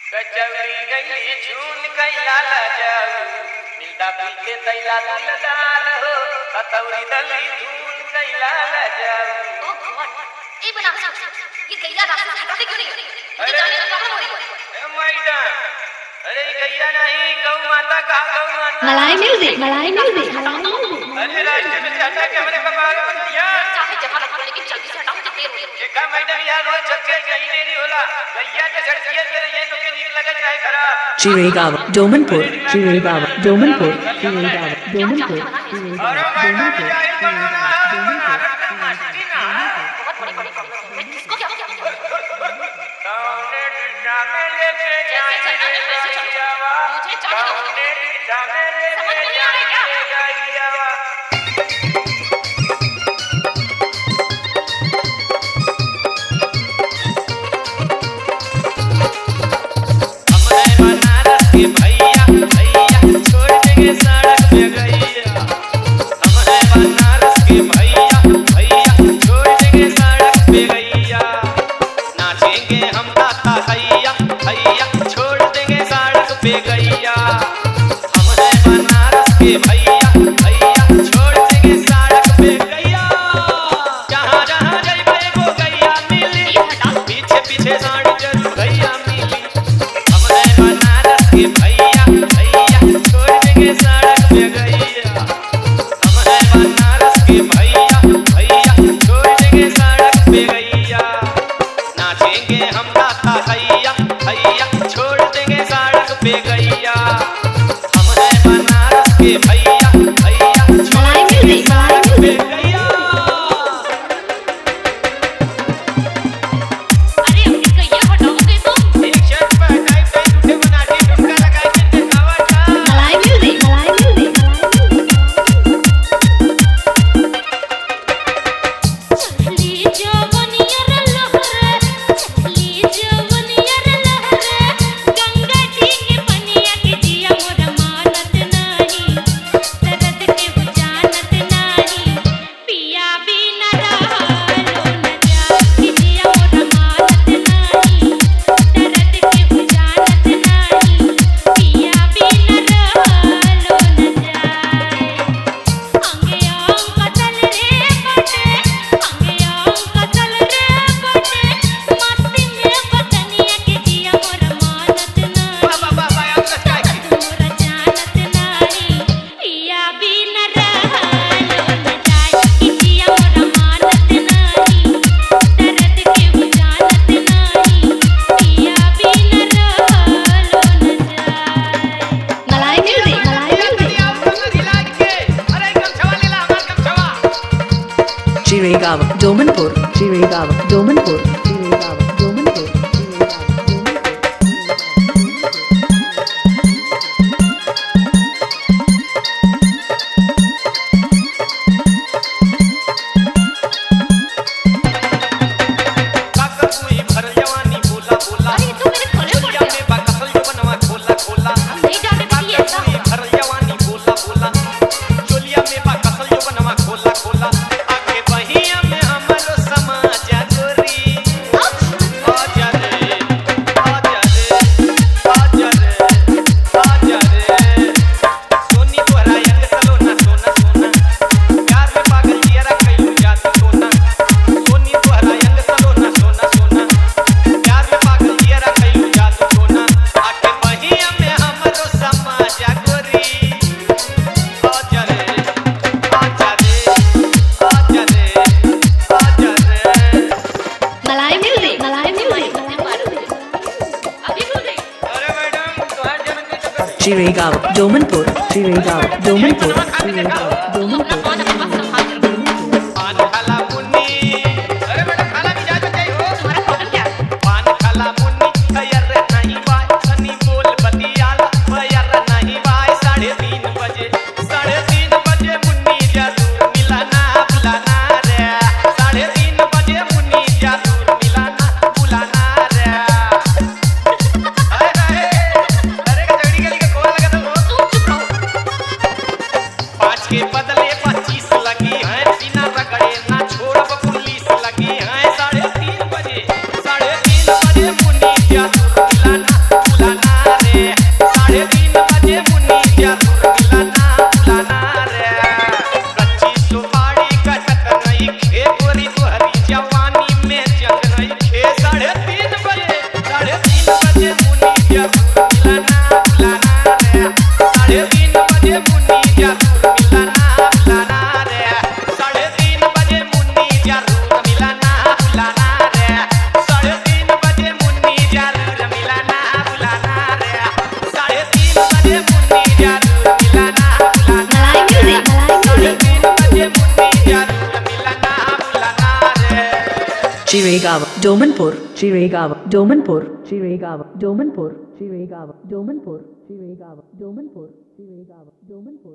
कचौरी गई छून कैला ला जाऊ मिलदा पीके तैला दुलदार हो कचौरी दली छून कैला ला जाऊ। ओ गॉड ए बना ये गैया रास्ते से हटाते क्यों नहीं? मुझे जाने में प्रॉब्लम हो रही है। ए मैडम अरे गैया नहीं गौ माता का गौ माता। मलाई म्यूजिक अरे रास्ते में से हटा के हमारे कपार पर दिया चाहे जहां रखो लेकिन जल्दी से हटाओ मुझे देर हो रही है। देखा मैडम यार रोज चक्के कहीं देरी होला गैया के झड़किए फिर ये तो के नीक लगे चाहे खराब। Chiragawa, Domanpur, Chiragawa, Domanpur, Chiragawa, Domanpur, अरे मैडम जाहिल बनाना है भारत का मस्ती ना बहुत बड़ी बड़ी प्रॉब्लम है। किसको क्या कौने दिशा में लेके जैसे चलना है वैसे चल जावा मुझे जाने दो। कौने दिशा में समझ लेके नहीं आ रहा है क्या? जावा। भैया भैया छोड़ देंगे सड़क पे गैया हमारे बनारस के भैया भैया छोड़ देंगे सड़क पे गैया नाचेंगे हम दाता भैया भैया छोड़ देंगे सड़क पे गैया हमारे बनारस के भैया भैया छोड़ देंगे सड़क पे गैया जहाँ जहाँ जाइबे वो गैया मिली पीछे पीछे साड़ी जरूर भैया मिली हमारे बनारस के भैया भैया छोड़ देंगे सड़क पे गैया हमारे बनारस के भैया भैया छोड़ देंगे सड़क पे गैया नाचेंगे हम दाता भैया भैया छोड़ देंगे सड़क पे गैया हमारे बनारस के भैया भैया छोड़ देंगे सड़क पे गैया। अरे अपनी गैया हटाओगे तो एक शर्ट पे हटाई पे झूठे बनाटी झुमका लगाई के दिखावा था मलाई म्यूजिक चली जवनिया रे लहरे चली जवनिया रे लहरे गंगा जी के पनिया के जिया मोर मानत नहीं दर्द के वो जानत नहीं पिया बिना रहलो न जा कि जिया मोर मानत नहीं दर्द के वो जानत नहीं पिया बिना रहलो न जाए अंगे अंग कतल रे बटे अंगे अंग कतल रे बटे मस्ती में बदनिया के जिया मोर मानत नहीं बाबा बाबा आप काय मोर जानत नहीं पिया बिना रहलो न जाए कि जिया मोर मानत नहीं दर्द के वो जानत नहीं पिया बिना रहलो न जाए। मलाई म्यूजिक इलाज के अरे गमछवा ले ला हमार गमछवा Chiragawa, Domanpur, Chiragawa, Domanpur, Chiragawa, Domanpur, Chiragawa, काकपुई भर जवानी बोला बोला अरे तू मेरे खोले पड़ दुनिया गया में बाकसल जो बनवा खोला खोला नहीं जाने देती ऐसा काकपुई भर जवानी बोला बोला चोलिया में बाकसल जो बनवा खोला खोला आके बहिया में हमरो समाज गोरी आजा रे आजा रे आजा रे आजा रे सोनी तोहरा यंग सलो ना सोना सोना प्यार में पागल जियरा कइलू जात सोना सोनी तोहरा यंग सलो ना सोना सोना प्यार में पागल जियरा कइलू जात सोना आके बहिया में हमरो समाज गोरी आजा रे आजा रे आजा रे आजा रे। मलाई म्यूजिक अभी भूल गई अरे मैडम तोहर जन्मदिन तो कर Chiragawa, Domanpur, Chiragawa, Domanpur, Chiragawa, Domanpur. अपना पास संभाल पान खाला मुन्नी अरे मैडम खाला की जात जाई हो तुम्हारा प्रॉब्लम क्या है? पान खाला मुन्नी तैयार नहीं बाय सनी बोल बतियाला तैयार नहीं बाय 3:30 बजे मुन्नी जरूर मिलाना बुलाना रे 3:30 बजे मुन्नी जरूर मिलाना बुलाना रे अरे अरे गजड़ी गली के कौन लगा तो तुम चुप रहो। 5 के बदले 25 Chiregaon, Domanpur, Chiregaon, Domanpur, Chiregaon, Domanpur, Chiregaon, Domanpur, Chiregaon, Domanpur, Chiregaon, Domanpur.